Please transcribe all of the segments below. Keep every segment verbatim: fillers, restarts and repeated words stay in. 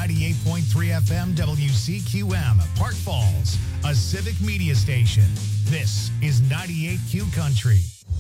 ninety-eight point three F M W C Q M, Park Falls, a civic media station. This is ninety-eight Q Country.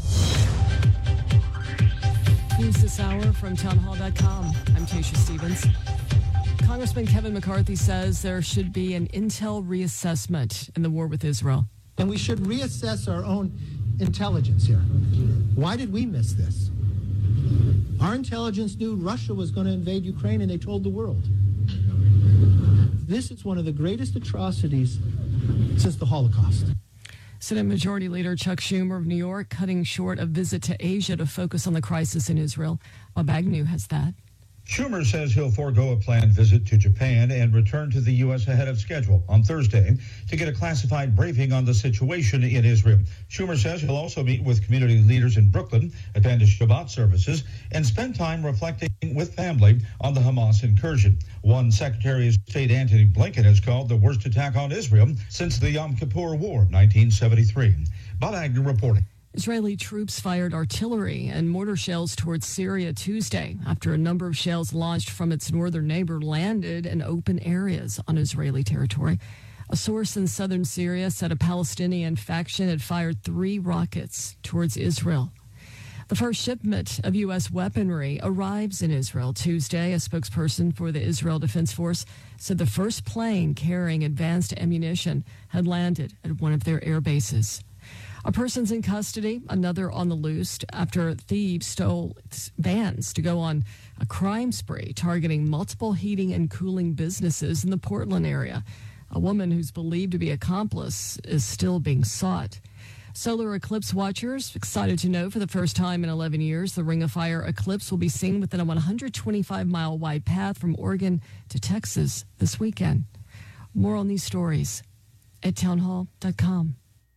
News this hour from townhall dot com. I'm Tasha Stevens. Congressman Kevin McCarthy says there should be an intel reassessment in the war with Israel. And we should reassess our own intelligence here. Why did we miss this? Our intelligence knew Russia was going to invade Ukraine, and they told the world. This is one of the greatest atrocities since the Holocaust. Senate Majority Leader Chuck Schumer of New York cutting short a visit to Asia to focus on the crisis in Israel. Bob Agnew has that. Schumer says he'll forego a planned visit to Japan and return to the U S ahead of schedule on Thursday to get a classified briefing on the situation in Israel. Schumer says he'll also meet with community leaders in Brooklyn, attend to Shabbat services, and spend time reflecting with family on the Hamas incursion. One Secretary of State Antony Blinken has called the worst attack on Israel since the Yom Kippur War of nineteen seventy-three. Bob Agnew reporting. Israeli troops fired artillery and mortar shells towards Syria Tuesday after a number of shells launched from its northern neighbor landed in open areas on Israeli territory. A source in southern Syria said a Palestinian faction had fired three rockets towards Israel. The first shipment of U S weaponry arrives in Israel Tuesday. A spokesperson for the Israel Defense Force said the first plane carrying advanced ammunition had landed at one of their air bases. A person's in custody, another on the loose after thieves stole vans to go on a crime spree targeting multiple heating and cooling businesses in the Portland area. A woman who's believed to be accomplice is still being sought. Solar eclipse watchers excited to know for the first time in eleven years the Ring of Fire eclipse will be seen within a one hundred twenty-five mile wide path from Oregon to Texas this weekend. More on these stories at townhall dot com.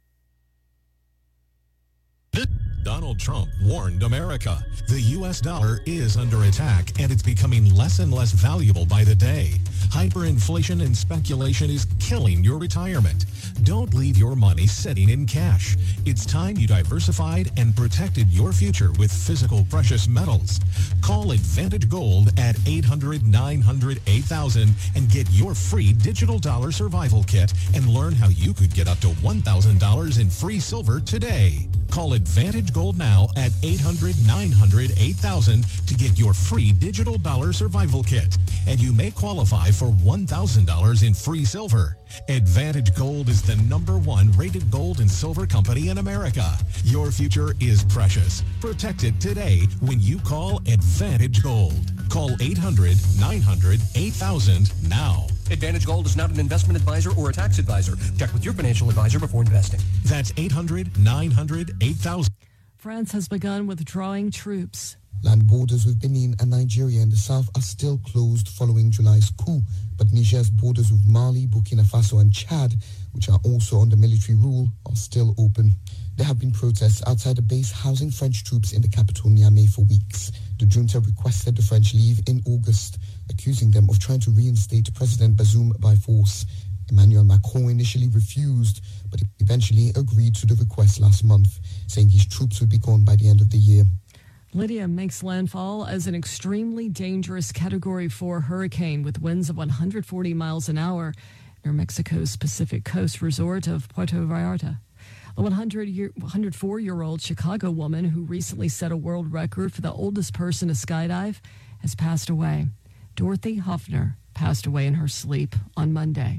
Donald Trump warned America. The U S dollar is under attack, and it's becoming less and less valuable by the day. Hyperinflation and speculation is killing your retirement. Don't leave your money sitting in cash. It's time you diversified and protected your future with physical precious metals. Call Advantage Gold at eight hundred, nine hundred, eight thousand and get your free digital dollar survival kit and learn how you could get up to one thousand dollars in free silver today. Call Advantage Gold now at eight hundred, nine hundred, eight thousand to get your free digital dollar survival kit. And you may qualify for one thousand dollars in free silver. Advantage Gold is the number one rated gold and silver company in America. Your future is precious. Protect it today when you call Advantage Gold. Call eight hundred, nine hundred, eight thousand now. Advantage Gold is not an investment advisor or a tax advisor. Check with your financial advisor before investing. That's eight hundred, nine hundred, eight thousand. France has begun withdrawing troops. Land borders with Benin and Nigeria in the south are still closed following July's coup, but Niger's borders with Mali, Burkina Faso and Chad, which are also under military rule, are still open. There have been protests outside a base housing French troops in the capital Niamey for weeks. The junta requested the French leave in August, accusing them of trying to reinstate President Bazoum by force. Emmanuel Macron initially refused, but eventually agreed to the request last month, saying his troops would be gone by the end of the year. Lydia makes landfall as an extremely dangerous Category four hurricane with winds of one hundred forty miles an hour near Mexico's Pacific Coast resort of Puerto Vallarta. A one hundred four-year-old Chicago woman who recently set a world record for the oldest person to skydive has passed away. Dorothy Hoffner passed away in her sleep on Monday.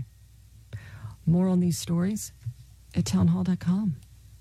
More on these stories at townhall dot com.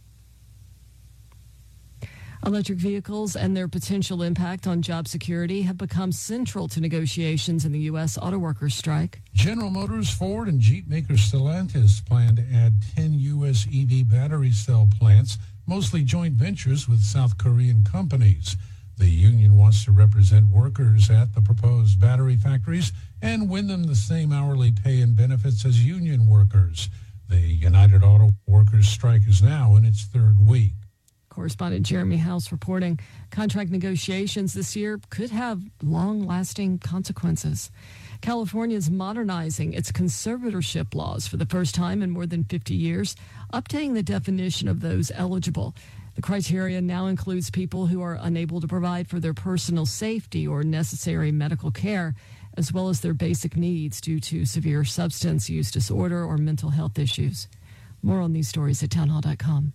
Electric vehicles and their potential impact on job security have become central to negotiations in the U S auto workers strike. General Motors, Ford, and Jeep maker Stellantis plan to add ten U S E V battery cell plants, mostly joint ventures with South Korean companies. The union wants to represent workers at the proposed battery factories and win them the same hourly pay and benefits as union workers. The United Auto Workers strike is now in its third week. Correspondent Jeremy House reporting contract negotiations this year could have long-lasting consequences. California is modernizing its conservatorship laws for the first time in more than fifty years, updating the definition of those eligible. The criteria now includes people who are unable to provide for their personal safety or necessary medical care, as well as their basic needs due to severe substance use disorder or mental health issues. More on these stories at townhall dot com.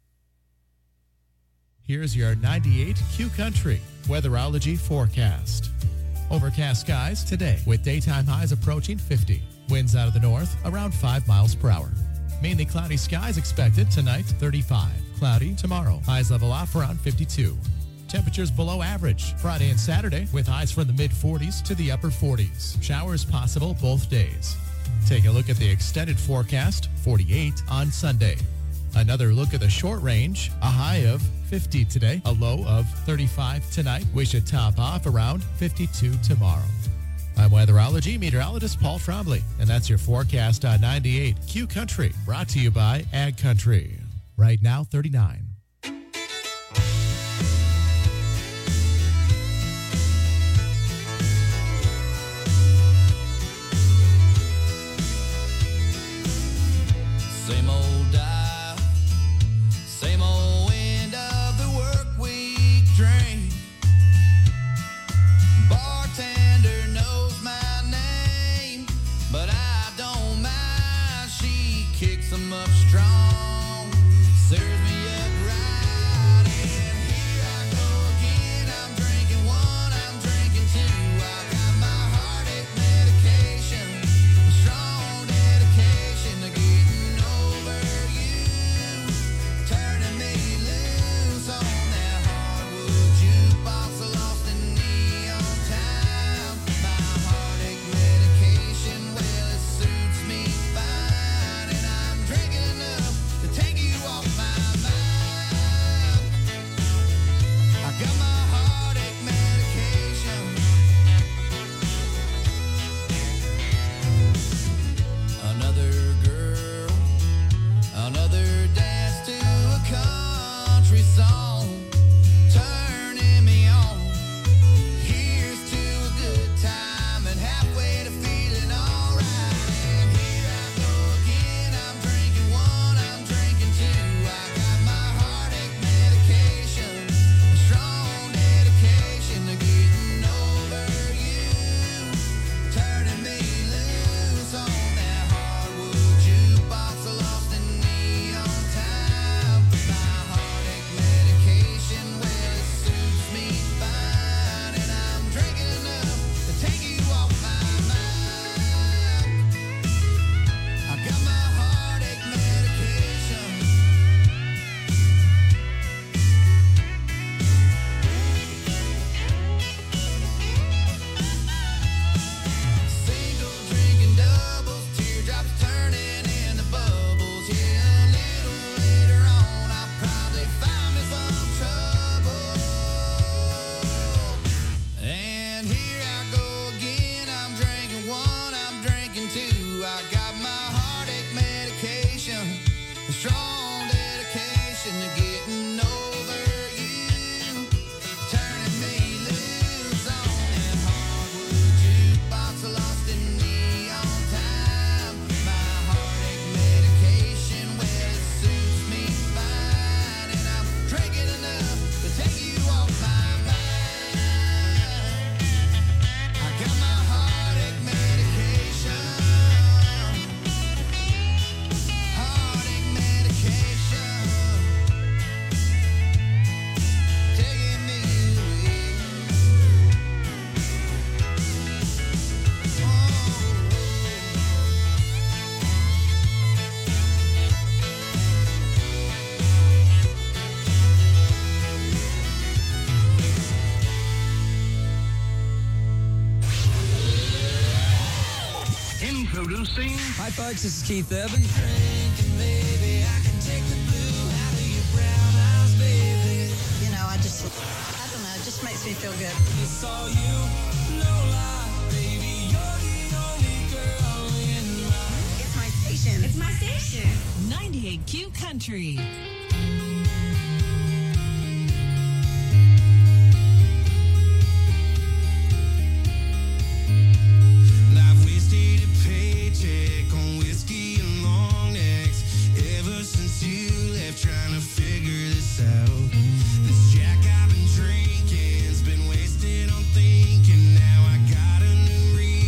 Here's your ninety-eight Q Country weatherology forecast. Overcast skies today with daytime highs approaching fifty. Winds out of the north around five miles per hour. Mainly cloudy skies expected tonight, thirty-five. Cloudy tomorrow. Highs level off around fifty-two. Temperatures below average Friday and Saturday with highs from the mid forties to the upper forties. Showers possible both days. Take a look at the extended forecast, forty-eight on Sunday. Another look at the short range, a high of fifty today, a low of thirty-five tonight. We should top off around fifty-two tomorrow. I'm weatherology meteorologist Paul Trombley, and that's your forecast on ninety-eight Q Country, brought to you by Ag Country. Right now, thirty-nine. Same old dial, same old end of the work week drink. Bartender knows my name, but I don't mind. She kicks them up strong, serves me up right, and here I go again. I'm drinking one, I'm drinking two. I got my heartache medication, strong dedication to getting over you, turning me loose on that hardwood jukebox, lost in neon time. My heartache medication, well, it suits me fine, and I'm drinking enough to take you off my mind. I got my heartache medication. Another girl, another dance to a country song, turning me on. Here's to a good time and halfway to feeling alright. And here I go again. I'm drinking one, I'm drinking two. I got my heartache medication, a strong dedication to getting over you, turning me loose on that hardwood jukebox, lost in neon time. My heartache medication, well, it suits me fine, and I'm drinking enough to take you off my mind. I got my heartache medication. Single drinking doubles, teardrops turning into bubbles. Yeah, a little later on, I'll probably find me some trouble. And here I go again. I'm drinking one, I'm drinking two. I got my heartache medication, a strong dedication to getting over you, turning me loose on that hardwood jukebox, lost in neon time. My heartache medication, well, it suits me fine, and I'm drinking enough to take you off my mind. I got my heartache medication, heartache medication, taking me away. Introducing. Hi folks, this is Keith Urban. Drinking, baby, I can take the blue out of your brown eyes, baby. You know, I just, I don't know, it just makes me feel good. It's all you, no lie, baby. You're the only girl in my. It's my station. It's my station. ninety-eight Q Country. I've wasted a paycheck on whiskey and long necks ever since you left, trying to figure this out. This Jack I've been drinking's been wasted on thinking. Now I got a new reason.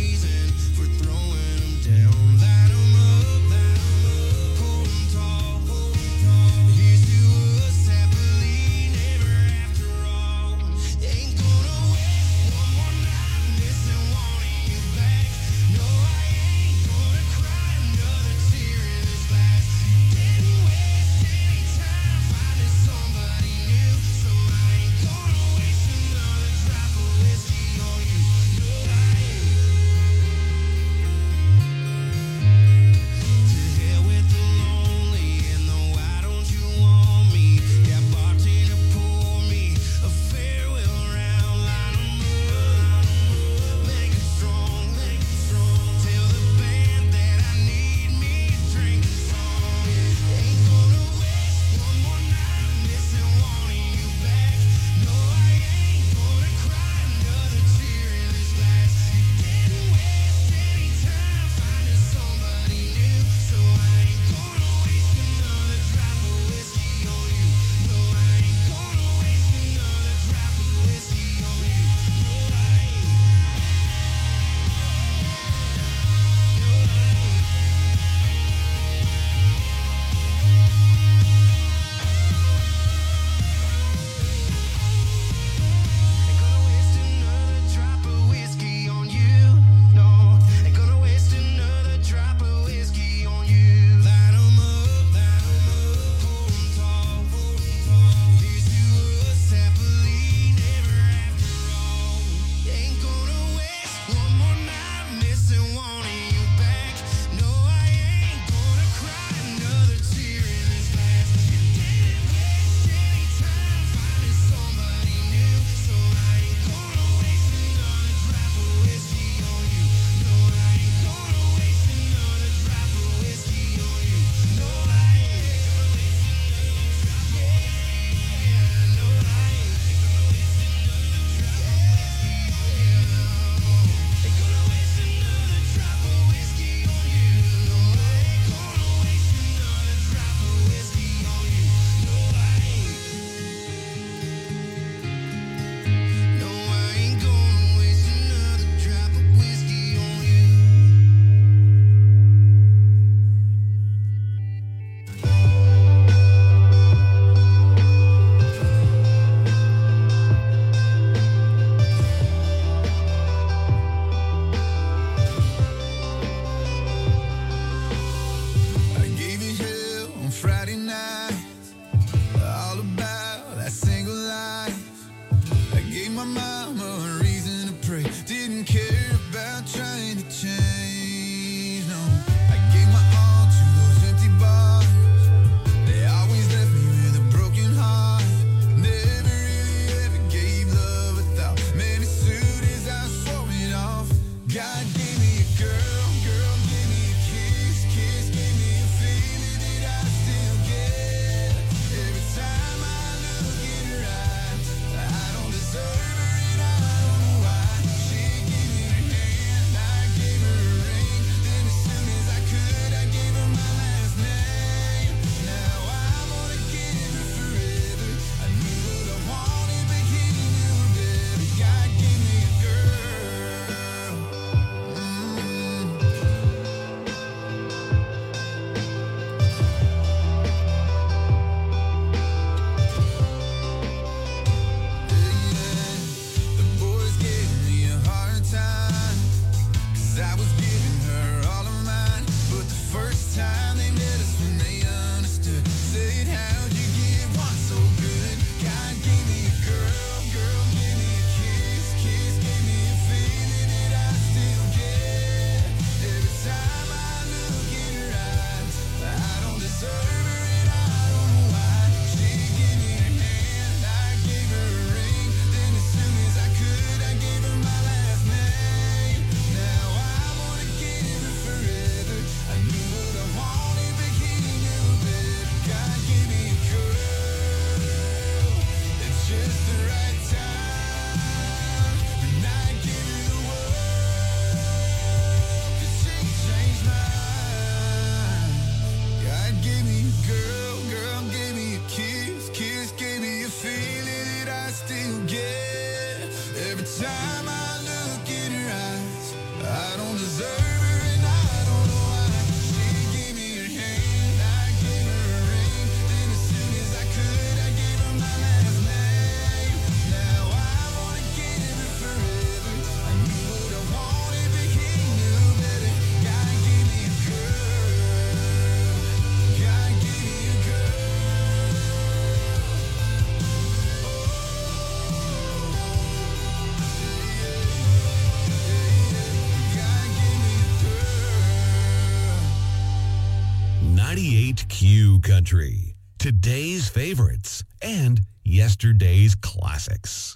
Q Country. Today's favorites and yesterday's classics.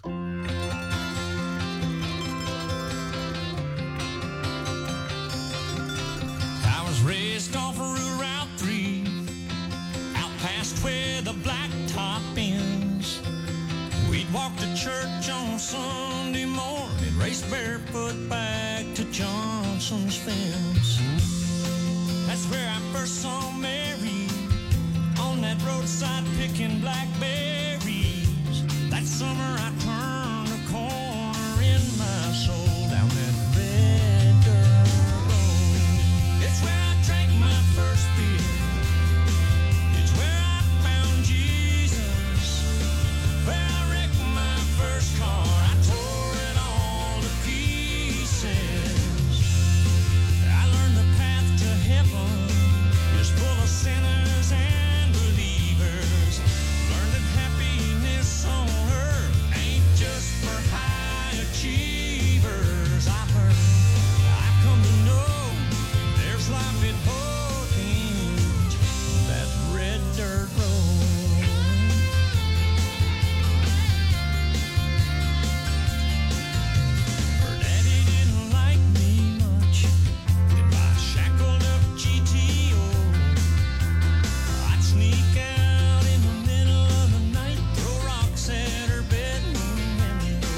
I was raised off of Route three, out past where the blacktop ends. We'd walk to church on Sunday morning, race barefoot back to Johnson's fence. That's where I first saw Mary, on that roadside picking blackberries. That summer I turned a corner in my soul, down that red dirt road. It's where I drank my first beer. It's where I found Jesus. Where I wrecked my first car. I tore it all to pieces. I learned the path to heaven is full of sinners and believers. Learned that happiness on earth ain't just for high achievers. I've heard, I've come to know there's life at both ends of that red dirt road. Her daddy didn't like me much, and by shackled up G T O, I'd sneak out in the middle of the night, throw rocks at her bedroom window.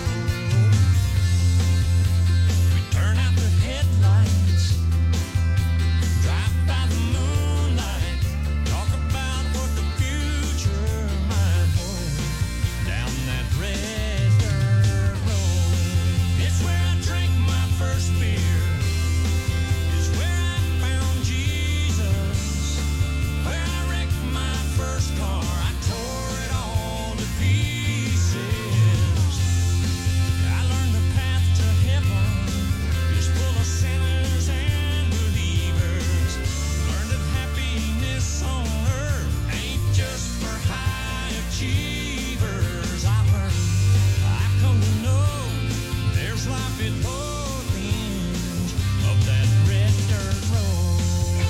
We'd turn out the headlights, drive by the moonlight, talk about what the future might hold, down that red dirt road. It's where I drank my first beer. It's where I found Jesus. Where I wrecked my first car. I tore it all to pieces. I learned the path to heaven is full of sinners and believers. Learned that happiness on earth ain't just for high achievers. I've learned, I've come to know there's life at both ends of that red dirt road.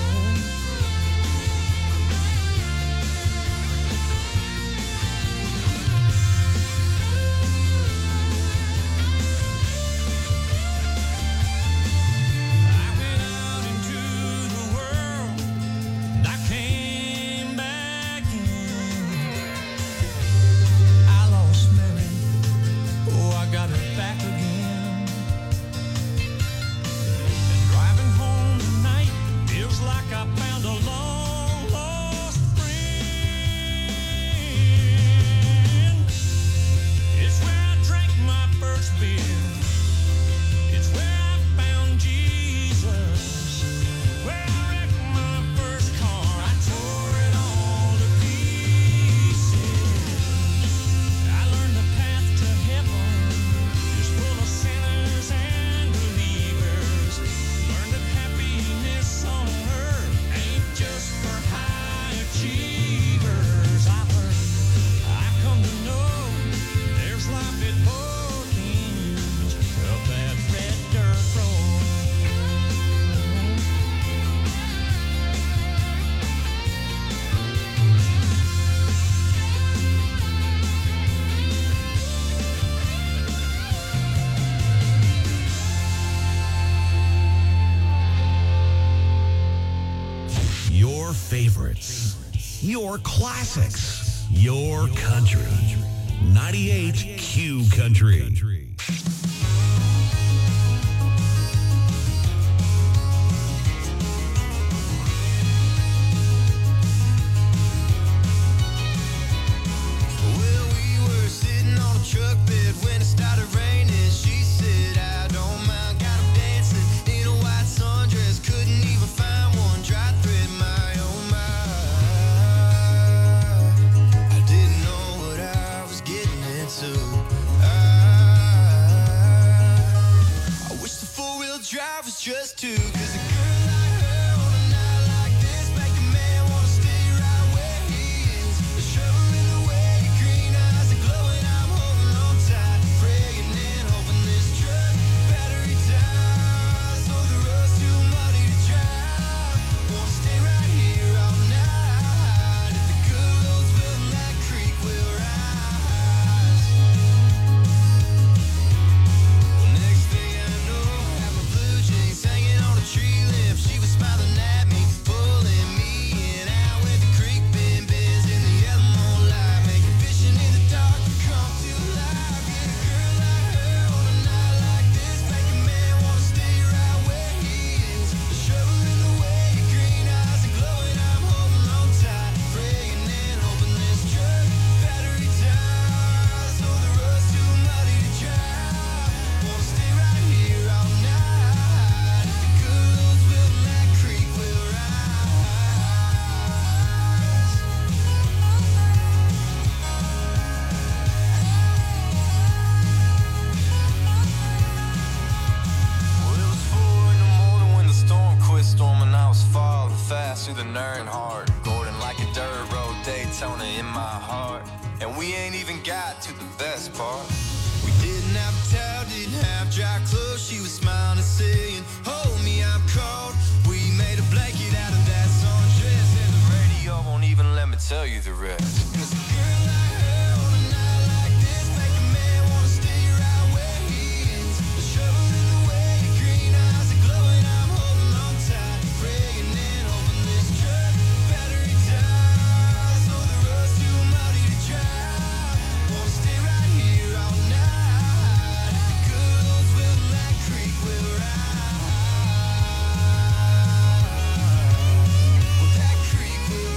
I went out into the world and I came back in. I lost Mary, oh I got her back again. And driving home tonight feels like I found a long lost friend. It's where I drank my first beer. It's where I found Jesus. Where I wrecked my first car. I tore it all to pieces. I learned the path to heaven is full of sinners and believers. Learned that happiness on earth ain't just for high achievers. I've heard, I've come to know there's life at both ends of that red dirt road. Your favorites, your classics, your country. ninety-eight Q Country. Well, we were sitting on a truck bed when it started raining. She said, I don't mind, got 'em dancing in a white sundress. Couldn't even find one dry thread, my oh my. I didn't know what I was getting into. I, I wish the four-wheel drive was just two, 'cause a girl like her on a night like this make a man wanna stay right where he is. The shovel in the way, green eyes are glowing, I'm holding on tight, praying Daytona in my heart. And we ain't even got to the best part. We didn't have a towel, didn't have dry clothes. She was smiling and saying, hold me, I'm cold. We made a blanket out of that sundress, and the radio won't even let me tell you the rest. Cause a girl like her on a night like this make a man wanna stay right where he is. The shovel in the way, the green eyes are glowing. I'm holding on tight, praying and hoping this truck battery dies. So the road's too muddy to drive. Wanna stay right here all night. Good old Swiftland Creek will rise. Well, that creek will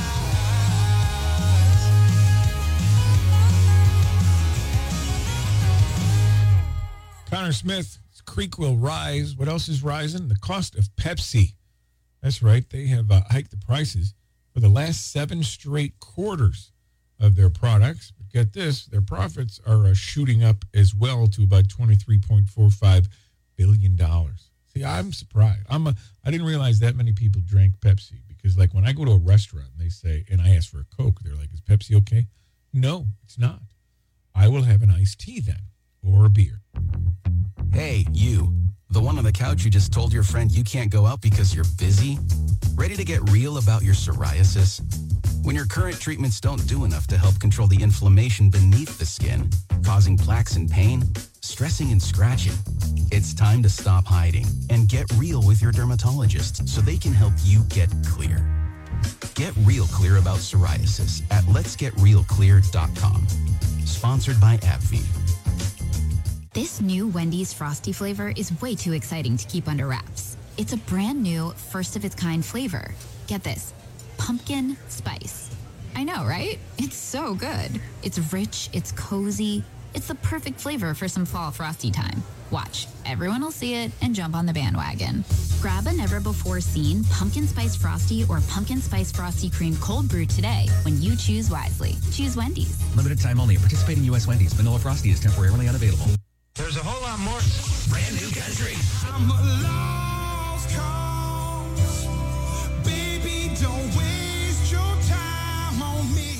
Connor Smith, Creek will rise. What else is rising? The cost of Pepsi. That's right. They have uh, hiked the prices for the last seven straight quarters of their products. But get this, their profits are uh, shooting up as well to about twenty-three point four five billion dollars. See, I'm surprised. I'm a, I didn't realize that many people drank Pepsi because, like, when I go to a restaurant and they say, and I ask for a Coke, they're like, is Pepsi okay? No, it's not. I will have an iced tea then, or a beer. Hey, you. The one on the couch who just told your friend you can't go out because you're busy? Ready to get real about your psoriasis? When your current treatments don't do enough to help control the inflammation beneath the skin, causing plaques and pain, stressing and scratching, it's time to stop hiding and get real with your dermatologist so they can help you get clear. Get real clear about psoriasis at lets get real clear dot com. Sponsored by AbbVie. This new Wendy's Frosty flavor is way too exciting to keep under wraps. It's a brand new, first-of-its-kind flavor. Get this, pumpkin spice. I know, right? It's so good. It's rich, it's cozy. It's the perfect flavor for some fall Frosty time. Watch, everyone will see it and jump on the bandwagon. Grab a never-before-seen pumpkin spice Frosty or pumpkin spice Frosty cream cold brew today when you choose wisely. Choose Wendy's. Limited time only. Participating U S Wendy's. Vanilla Frosty is temporarily unavailable. There's a whole lot more. Brand new country. I'm a lost cause. Baby, don't waste your time on me.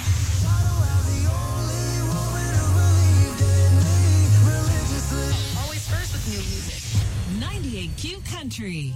Always first with new music. ninety-eight Q Country.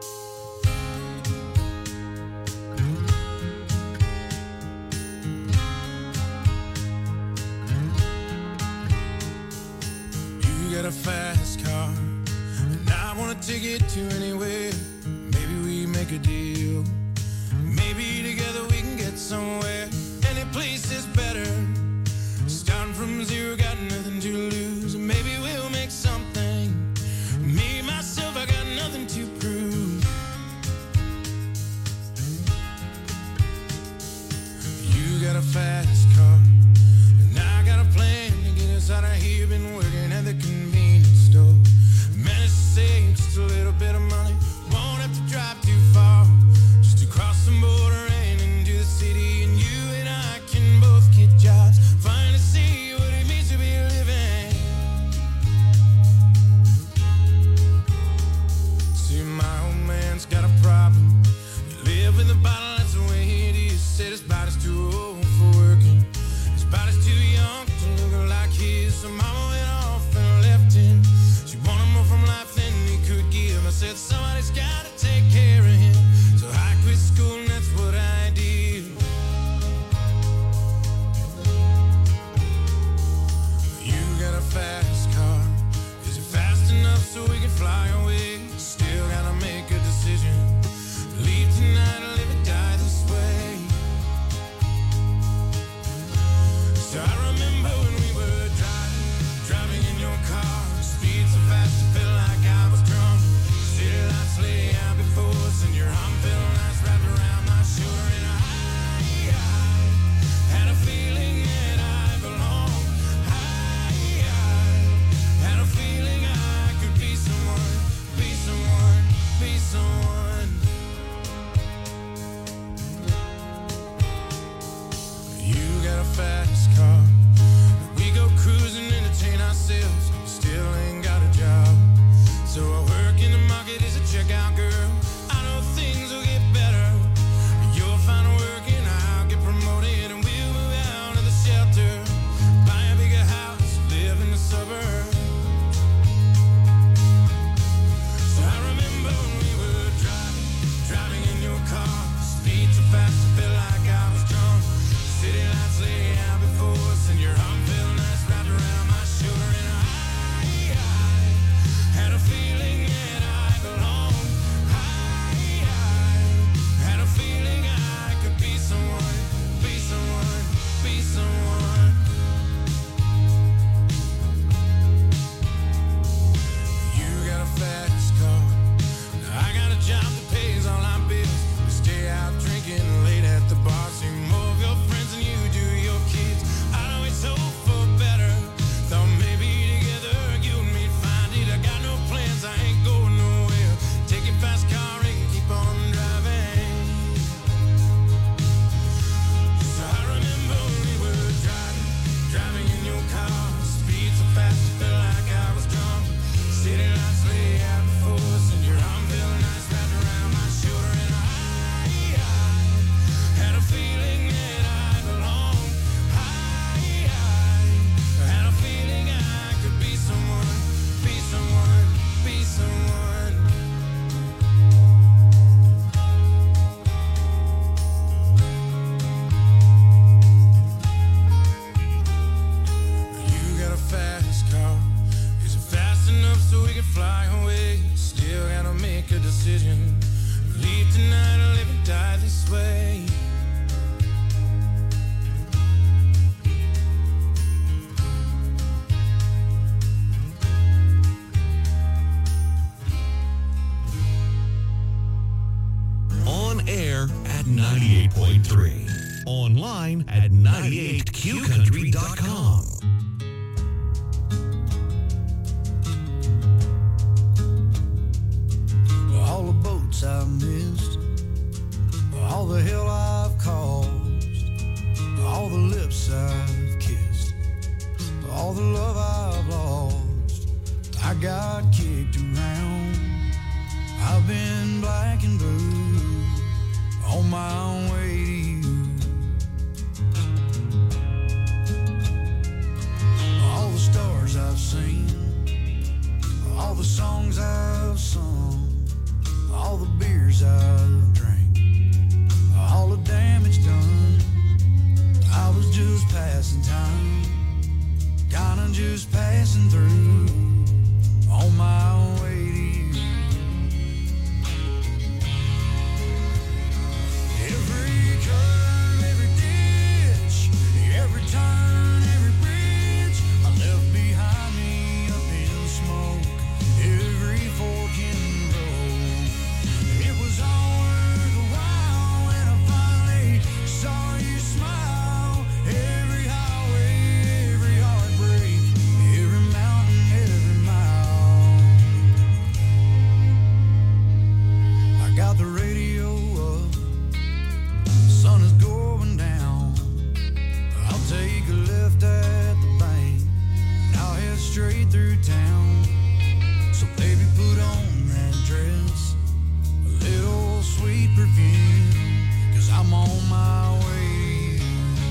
You got a fast car, and I want to take it to anywhere. Maybe we make a deal. Maybe together we can get somewhere. Any place is better. Starting from zero, got nothing to lose. And maybe we'll make something. Me, myself, I got nothing to prove. You got a fast car, and I got a plan to get us out of here. Been working at the convenience store. Managed to save just a little bit of money. Won't have to drive too far. Just to cross the border and into the city. And you and I can both get jobs. Finally see what it means to be living. See, my old man's got a problem. He live with a bottle, that's the way it is. Said his body's too old for working. His body's too young to look like his. So mama went off and left him. She wanted more from life than he could give. I said somebody's gotta take care of him. So I quit school and that's what I did. You got a fast car. Is it fast enough so we can fly away? Still gotta make a decision. Leave tonight or live or die this way. So I remember when we were driving, driving in your car. Speed so fast it felt like I was drunk. City lights lay out before us, and your arm felt nice wrapped around my shoulder. And I, I had a feeling that I belonged. I, I had a feeling I could be someone, be someone, be someone. You got a fast car. We go cruising, entertain ourselves. Still ain't got a job. So I work in the market as a checkout girl. I know things will get better. You'll find work and I'll get promoted, and we'll point three. Online at ninety-eight Q country dot com. All the boats I've missed, all the hell I've caused, all the lips I've kissed, all the love I've lost. I got kicked around, I've been black and blue, on my own way to you. All the stars I've seen, all the songs I've sung, all the beers I've drank, all the damage done. I was just passing time, kinda just passing through, on my own way to you. Every curve, every ditch, every turn, every bridge I left behind me up in smoke. Every fork in the road, it was all worth a while when I finally saw you smile. Every highway, every heartbreak, every mountain, every mile. I got the radio up, the sun is going down. I'll take a left at the bank, and I'll head straight through town. So baby, put on that dress, a little sweet perfume, 'cause I'm on my way to you.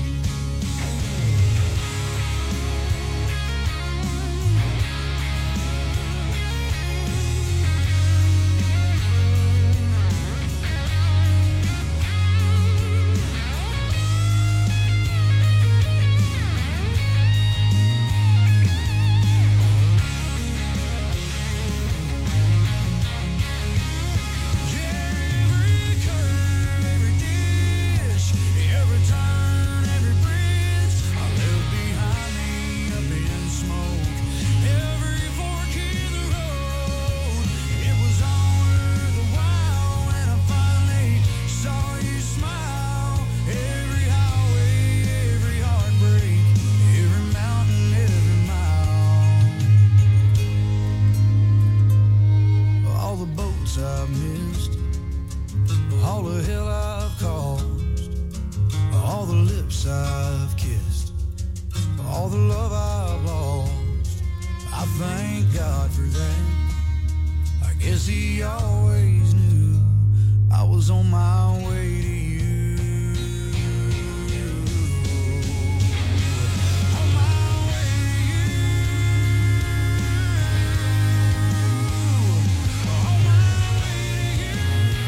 Every curve, every ditch, every turn, every bridge I left behind me up in smoke. Every fork in the road, it was all worth a while when I finally saw you smile. Every highway, every heartbreak, every mountain, every mile. All the boats I've missed, all the hell I've caused, all the lips I've kissed, all the love I've lost. I thank God for that. I guess He always knew I was on my way to you. On my way to you. On my way to you.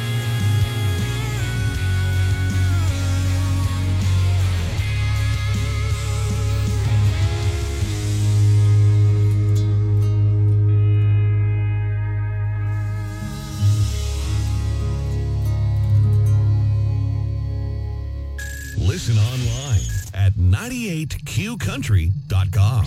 Listen online at ninety-eight Q country dot com.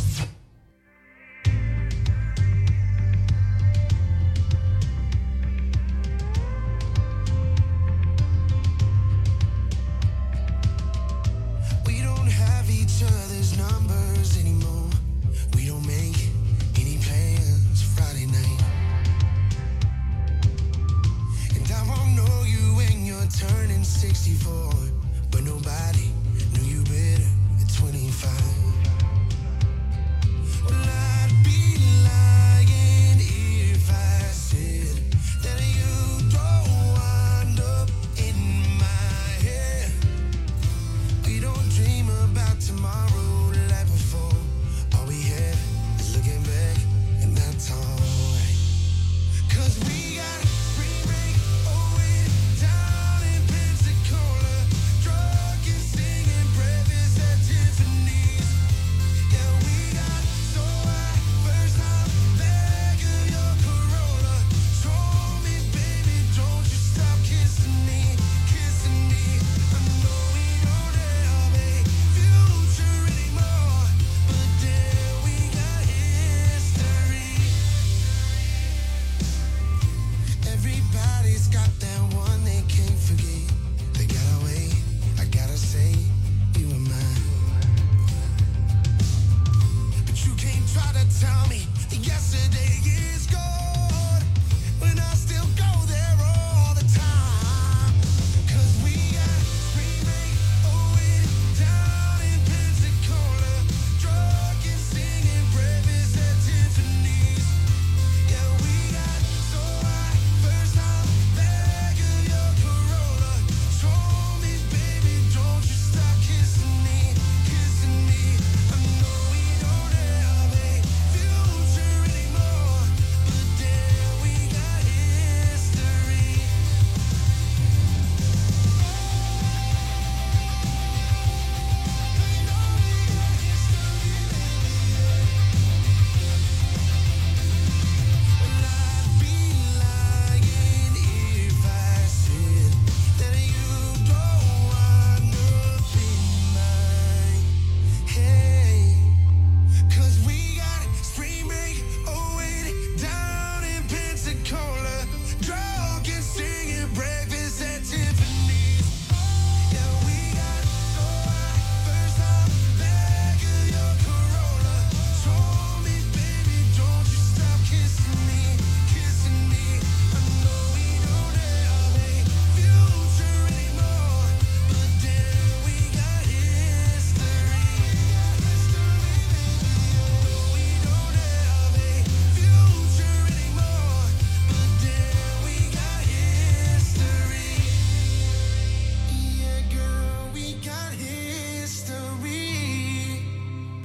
We don't have each other's numbers anymore. We don't make any plans Friday night. And I won't know you when you're turning sixty-four, but nobody knew you better at twenty-five. Well, I'd be lying if I said that you don't wind up in my head. We don't dream about tomorrow like before.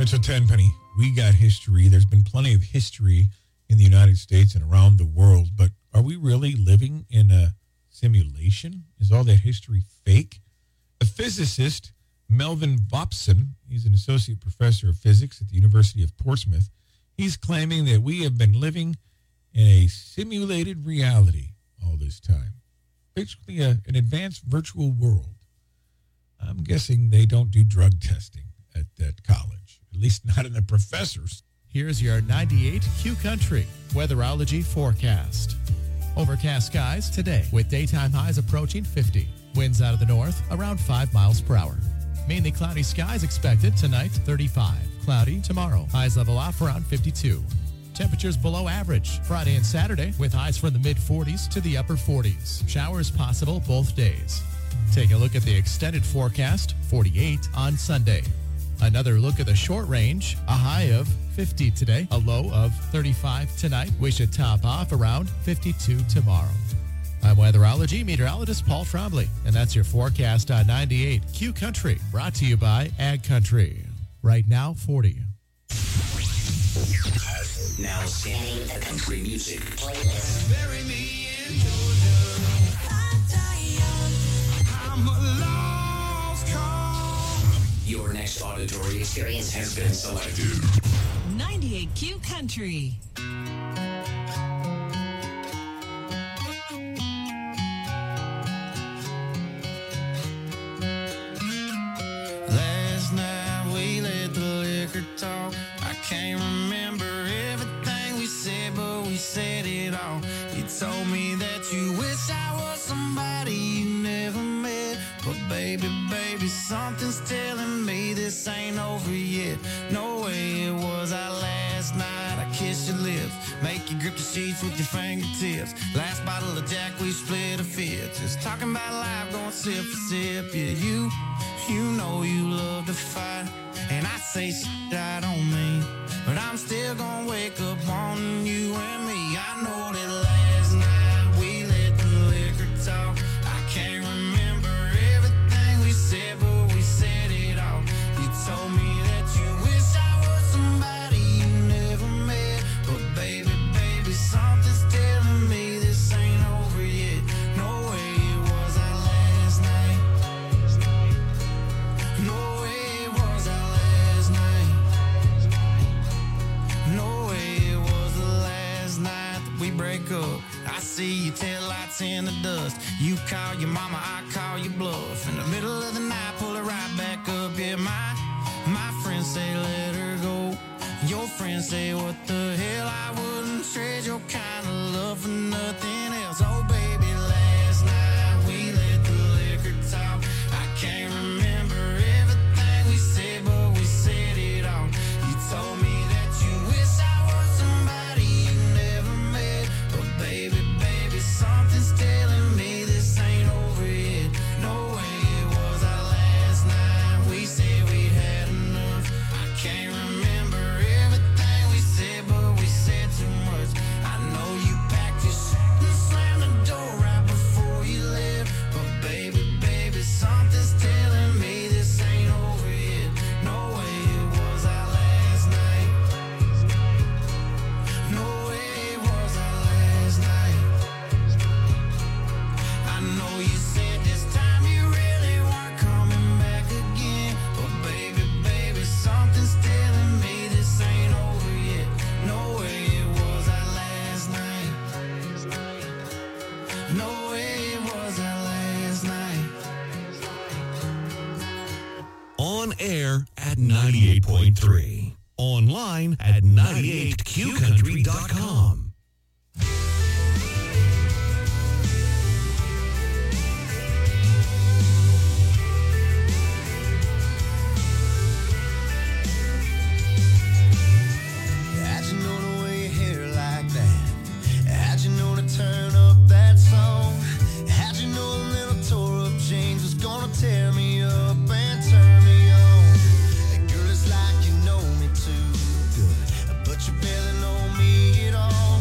So Tenpenny, we got history. There's been plenty of history in the United States and around the world, but are we really living in a simulation? Is all that history fake? A physicist, Melvin Vopson, he's an associate professor of physics at the University of Portsmouth. He's claiming that we have been living in a simulated reality all this time. Basically a, an advanced virtual world. I'm guessing they don't do drug testing at that college, at least not in the professors. Here's your ninety-eight Q Country weatherology forecast. Overcast skies today with daytime highs approaching fifty. Winds out of the north around five miles per hour. Mainly cloudy skies expected tonight, thirty-five. Cloudy tomorrow. Highs level off around fifty-two. Temperatures below average Friday and Saturday with highs from the mid forties to the upper forties. Showers possible both days. Take a look at the extended forecast, forty-eight on Sunday. Another look at the short range, a high of fifty today, a low of thirty-five tonight. We should top off around fifty-two tomorrow. I'm weatherology meteorologist Paul Trombley, and that's your forecast on ninety-eight Q Country, brought to you by Ag Country. Right now, forty. Now scanning the country music playlist. Bury me in Georgia. I'm a lost cause. Your next auditory experience has been selected. ninety-eight Q Country. Last night we let the liquor talk. I can't remember everything we said, but we said it all. You told me that you wish I was somebody you never met. But baby, baby, something's telling me this ain't over yet. No way it was our last night. I kissed your lips, make you grip the sheets with your fingertips. Last bottle of Jack, we split a fifth. Just talking about life, going sip for sip. Yeah, you, you know you love to fight. And I say shit I don't mean, but I'm still gonna wake up wanting you and me. I know that last night we let the liquor talk. I can't remember everything we said, but we said it all. You told me that you wish I was somebody you never met. But baby, baby, something's telling me this ain't over yet. No way it was our last night. No way it was our last night. No way it was the last night that we break up. I see your taillights in the dust. You call your mama, I call your bluff. In the middle of the night, pull it right back up. Yeah, my, my friends say let her go. Your friends say what the hell, I wouldn't trade your kind of love for nothing else. Oh baby, last night we let the liquor talk. I can't remember everything we said, but we said it all. You told me that you wish I was somebody you never met. But baby, baby, something's telling me this ain't over yet. No way it was our last night. We said we'd had enough. I can't remember everything we said, but we said too much. I know you packed your shit and slammed the door right before you left. But baby, baby, something's telling me this ain't over yet. No way it was our last night. No way it was our last night. I know you said this time you really weren't coming back again. But baby, baby, something's telling me this ain't over yet. No way it was our last night. No way it was our last night. On air at ninety-eight point three. Online at ninety-eight q country dot com. How'd you know to wear your hair like that? How'd you know to turn up that song? How'd you know a little tore up change was gonna tear me up and turn me on? And girl, it's like you know me too good, but you barely know me at all.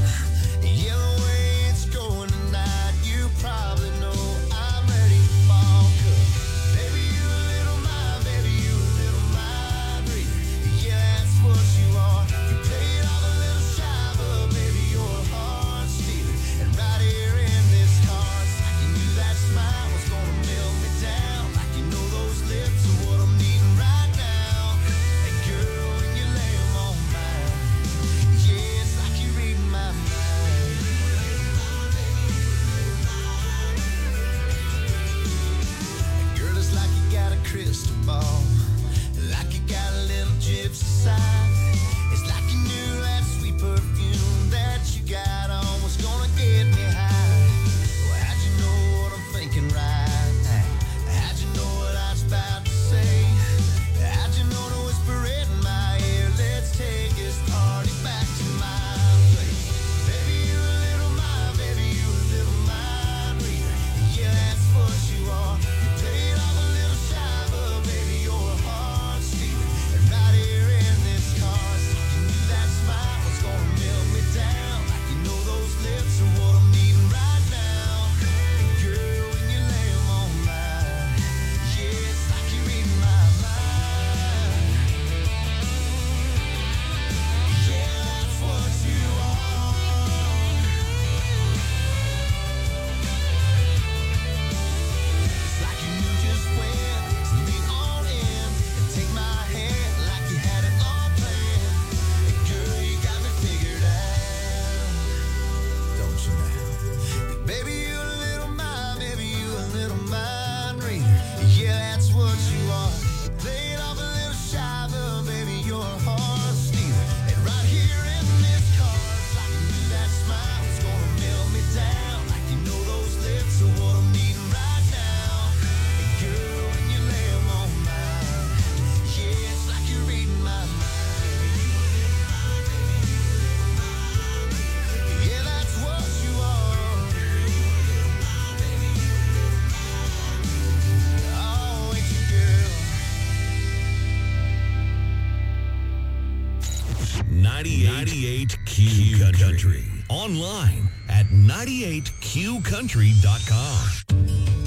ninety-eight Q Country. Online at ninety-eight Q country dot com.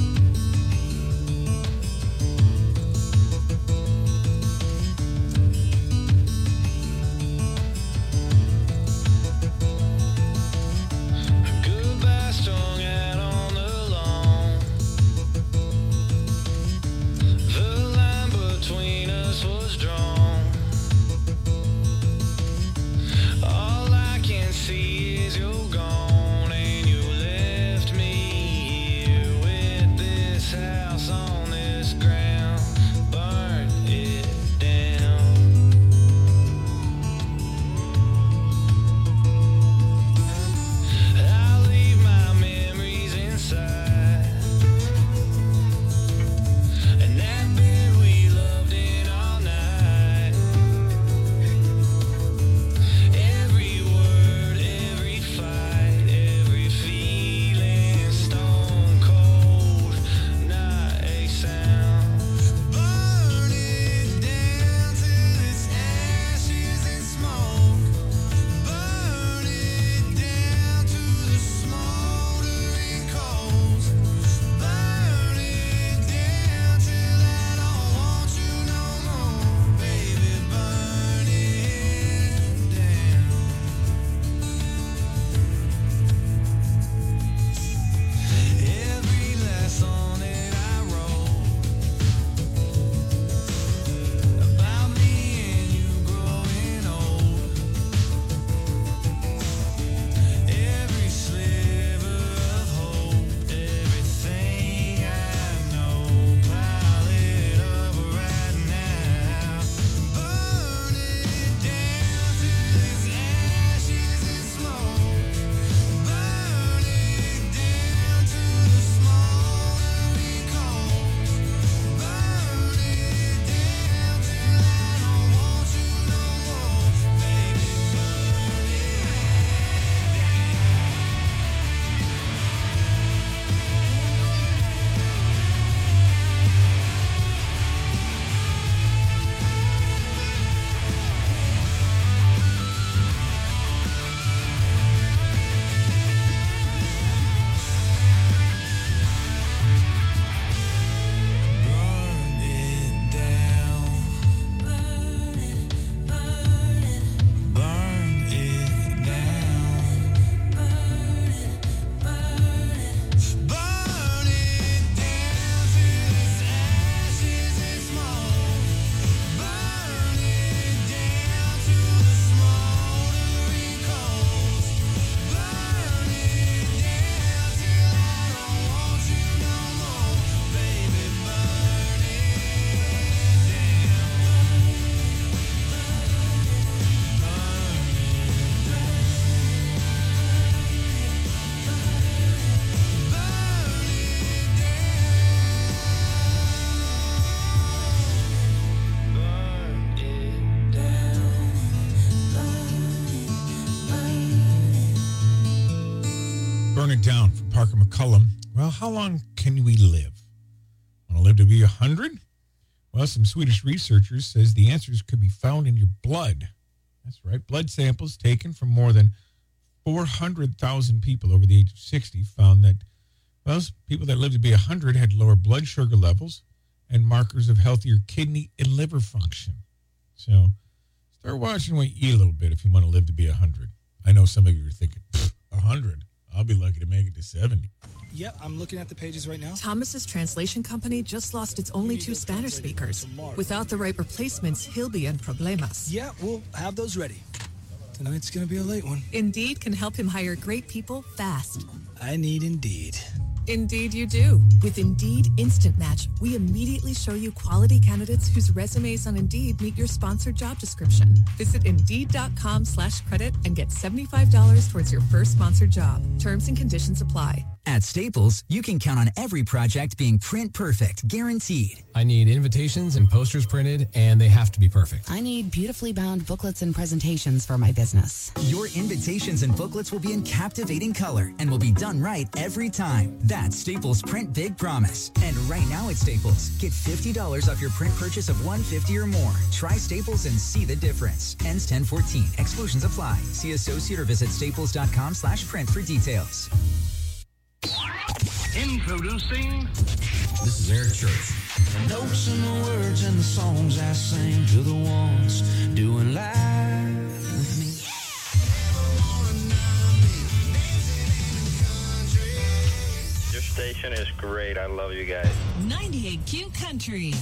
Burn It Down from Parker McCullum. Well, how long can we live? Want to live to be one hundred? Well, some Swedish researchers says the answers could be found in your blood. That's right. Blood samples taken from more than four hundred thousand people over the age of sixty found that, well, people that lived to be one hundred had lower blood sugar levels and markers of healthier kidney and liver function. So start watching what you eat a little bit if you want to live to be one hundred. I know some of you are thinking, one hundred? I'll be lucky to make it to seventy. Yep, I'm looking at the pages right now. Thomas's translation company just lost its only two Spanish speakers. Without the right replacements, he'll be in problemas. Yeah, we'll have those ready. Tonight's gonna be a late one. Indeed can help him hire great people fast. I need Indeed. Indeed you do. With Indeed Instant Match, we immediately show you quality candidates whose resumes on Indeed meet your sponsored job description. Visit Indeed.com slash credit and get seventy-five dollars towards your first sponsored job. Terms and conditions apply. At Staples, you can count on every project being print perfect, guaranteed. I need invitations and posters printed, and they have to be perfect. I need beautifully bound booklets and presentations for my business. Your invitations and booklets will be in captivating color and will be done right every time. That's That's Staples Print Big Promise. And right now at Staples, get fifty dollars off your print purchase of one hundred fifty dollars or more. Try Staples and see the difference. Ends ten fourteen. Exclusions apply. See associate or visit staples.com slash print for details. Introducing. This is Eric Church. The notes and the words and the songs I sing to the ones doing live with me. Your station is great. I love you guys. ninety-eight Q Country.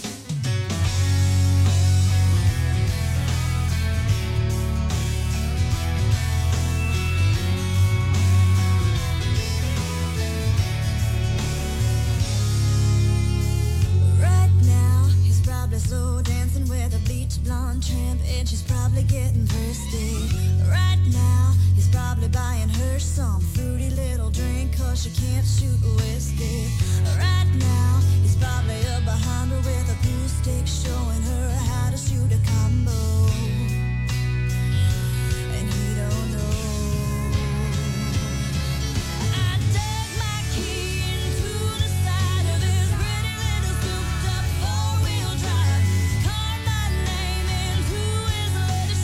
Slow dancing with a bleach blonde tramp, and she's probably getting thirsty. Right now, he's probably buying her some fruity little drink, cause she can't shoot whiskey. Right now, he's probably up behind her with a glue stick, showing her how to shoot a combo. And he don't know. I dug my key into the side of his pretty little souped up four-wheel drive. Carved my name into his leather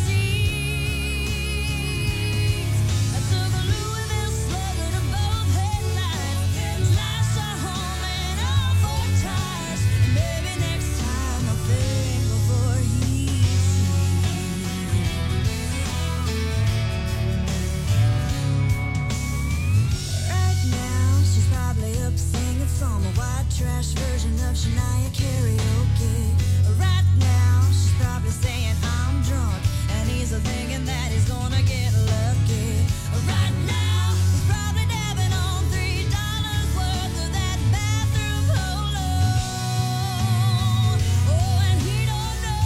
seats. I took a Louisville Slugger to both headlights, slashed our home and all four tires. Maybe next time I'll think before he Right now, she's probably up singing some white trash version of Shania karaoke. Right now, she's probably saying I'm drunk, and he's thinking that he's gonna get lucky. Right now, he's probably dabbing on three dollars worth of that bathroom polo. Oh, and he don't know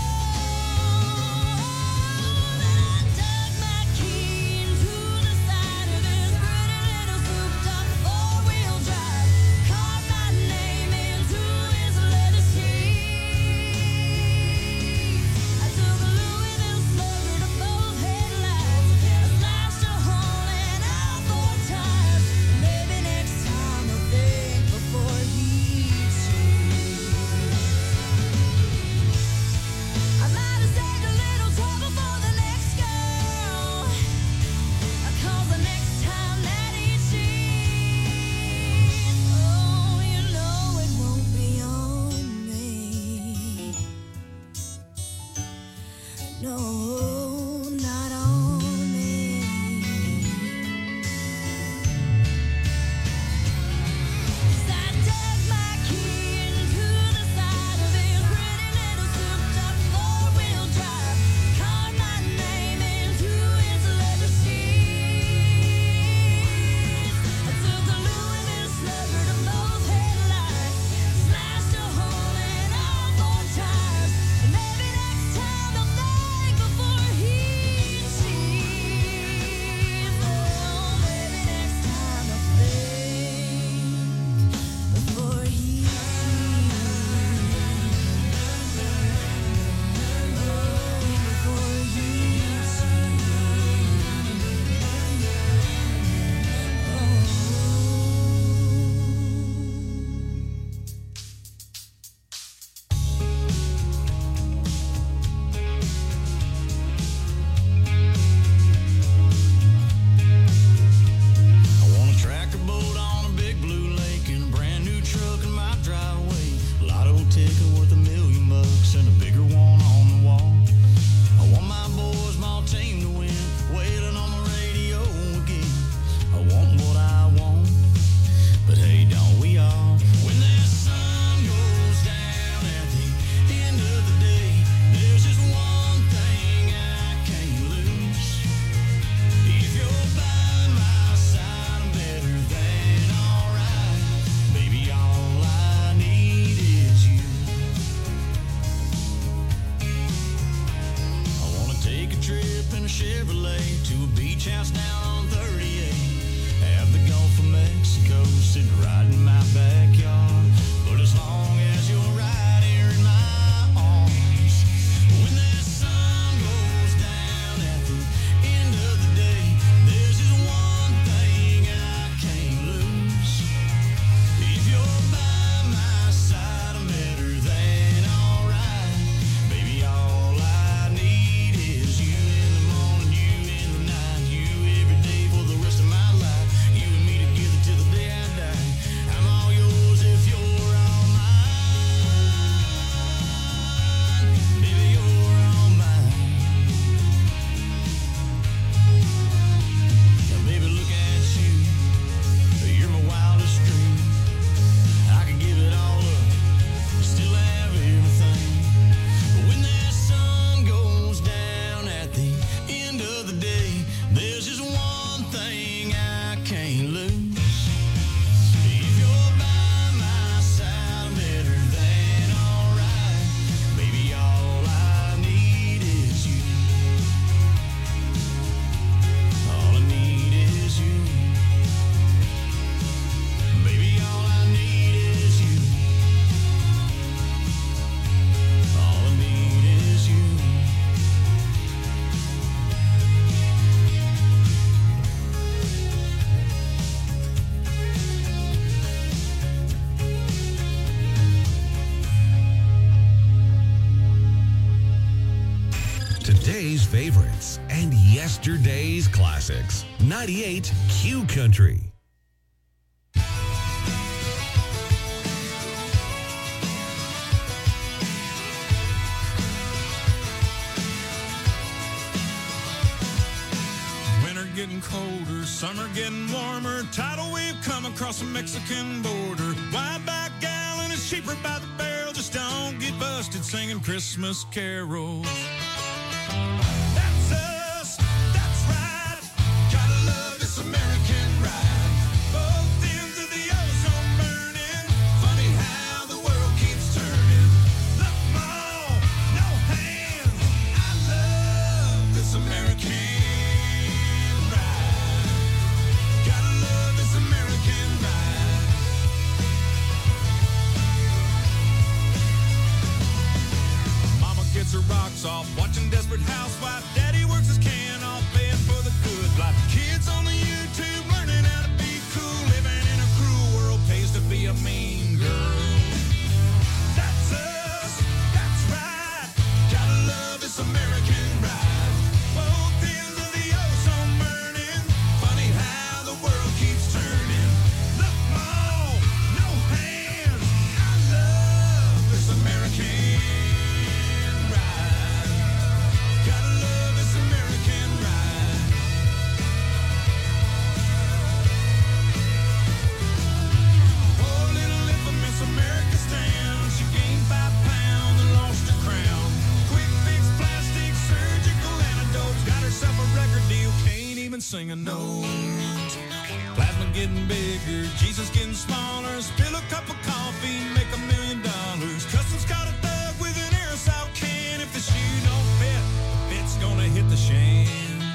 that I dug my key into the side of his pretty little souped up four-wheel drive. Carved my name into his leather seats. I took a Louisville Slugger to both headlights, slashed a hole in all four tires. Maybe next time I'll think before he cheats. I might have saved a little trouble for the next girl, cause the next time that he cheats, oh, you know it won't be on me. No, not on me. 'Cause I dug my key into the side of his pretty little souped up four-wheel drive. Carved my name into his leather seats. I took a Louisville Slugger to both headlights, slashed a hole in all four tires. Maybe next time I'll think before he cheats. Oh, maybe next time I'll think before he I want a tractor boat on a big blue lake and a brand new truck in my driveway. Lotto ticket worth a million bucks and a bigger one on the wall. I want my boys, my team to win, wailing on the radio again. I want what I want, but hey, don't we all? When that sun goes down at the end of the day, there's just one thing I can't lose. If you're by my side, I'm better than alright. Baby, all I need is you. I wanna take a trip in a Chevrolet to a beach house down on thirty-eight. Have the Gulf of Mexico sitting right in my backyard. But as long as you're right here in my arms, when that sun goes down at the end of the day, there's just one thing I can't lose. today's favorites, and yesterday's classics. ninety-eight Q Country. Getting colder, summer getting warmer, tidal wave come across the Mexican border. Wide back gallon is cheaper by the barrel, just don't get busted singing Christmas carols. That's us, that's right, gotta love this American ride. Both ends of the ozone burning, funny how the world keeps turning. Look, Mom, no hands, I love this American. Her rocks off, watching Desperate Housewife. Daddy works his can off, paying for the good life. Kids on the YouTube learning how to be cool. Living in a cruel world pays to be a mean girl. That's us, that's right. Gotta love this American ride. Both ends of the ozone burning. Funny how the world keeps turning. Look, Mom, no hands. I love this American. Sing a note. Plasma getting bigger, Jesus getting smaller. Spill a cup of coffee, make a million dollars. Customs got a thug with an aerosol can. If the shoe don't fit, the fit's gonna hit the shan.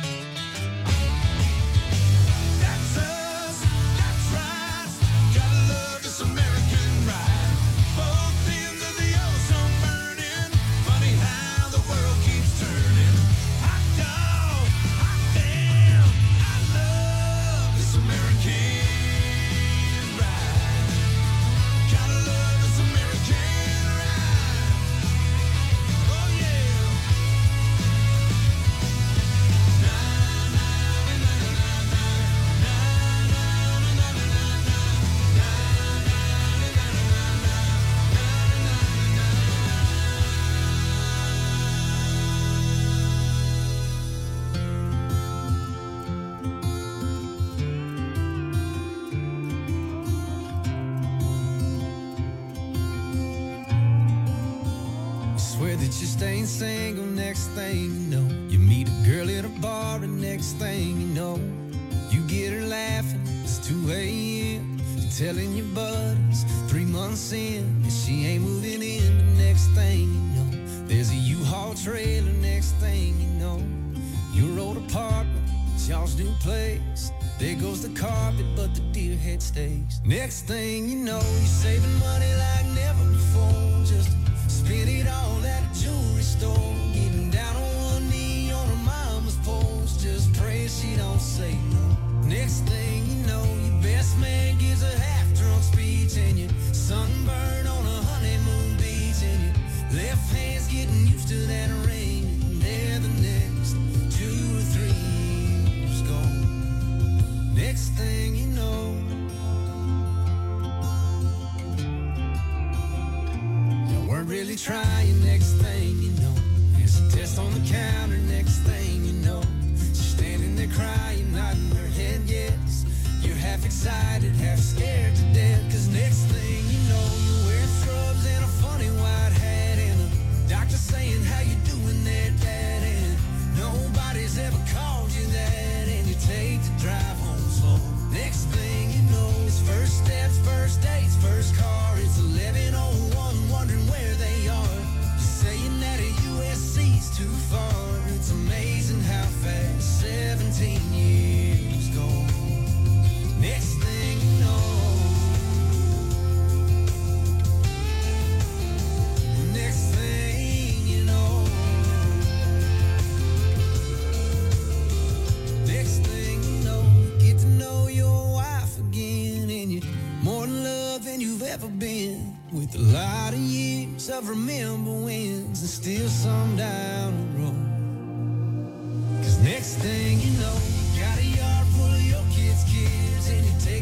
That's us, that's right. Gotta love this American ride. Both ends of the ozone burning. Funny how the world keeps turning. Hot dog, hot damn. This American ride. Gotta love this American ride. Oh yeah. Na na na na na na na na na na na Swear that you're staying single, next thing you know, you meet a girl at a bar, and next thing you know, you get her laughing, it's two a.m. You're telling your buddies, three months in, and she ain't moving in. The next thing you know, there's a U-Haul trailer. Next thing you know, your old apartment, it's y'all's new place. There goes the carpet, but the deer head stays. Next thing you know, you're saving money like never before, just spend it all at a jewelry store. Getting down on one knee on her mama's porch, just pray she don't say no. Next thing you know, your best man gives a half-drunk speech, and you're sunburned on a honeymoon beach, and your left hand's getting used to that ring. And there the next two or three years gone. Next thing you know, weren't really trying. Next thing you know, there's a test on the counter. Next thing you know, she's standing there crying, nodding her head yes. You're half excited, half scared to death, cause next thing you know, you're wearing scrubs and a funny white hat, and the doctor saying, how you doing there, Dad? And nobody's ever called you that, and you take the drive home slow. Next thing you know, it's first steps, first dates, first car. It's eleven oh one, wondering where they are. You're saying that a U S C's too far. It's amazing how fast seventeen years go. Next thing you know, next thing you know, next thing you know, you get to know your wife again, and you're more in love than you've ever been. With a lot of years of remember wins, and still some down the road. Next thing